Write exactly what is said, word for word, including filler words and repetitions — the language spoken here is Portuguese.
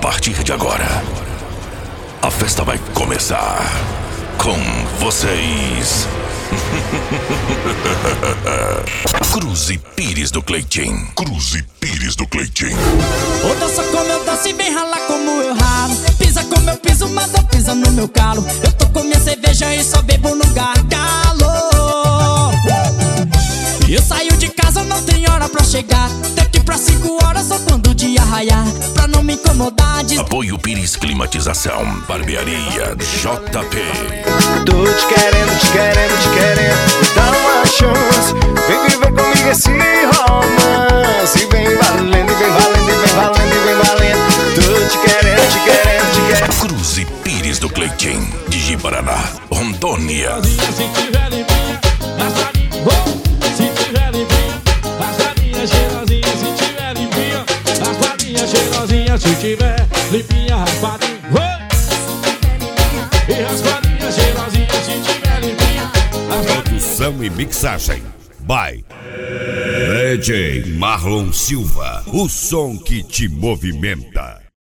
partir de agora, a festa vai começar. Com vocês, Cruze Pires do Cleitinho. Cruze Pires do Cleitinho. Ou dança como eu danço e vem ralar como eu ralo. Pisa como eu piso, mas não pisa no meu calo. Eu tô com minha cerveja e só bebo no gargalo. Eu saio de casa, não tem hora pra chegar. Daqui pra cinco horas só quando o dia raiar. Pra não me incomodar de... Apoio Pires Climatização, Barbearia J P. Tô te querendo, te querendo, te querendo. Me dá uma chance. Vem viver comigo esse romance. Vem valendo, vem valendo, vem valendo, vem valendo. Tô te querendo, te querendo, te querendo. Cruze Pires do Cleitinho, de Ji-Paraná, Rondônia. Se tiver limpinha, raspadinha, e raspadinha, cheirosinha. Se tiver limpinha, produção e mixagem by D J Marlon Silva, o som que te movimenta.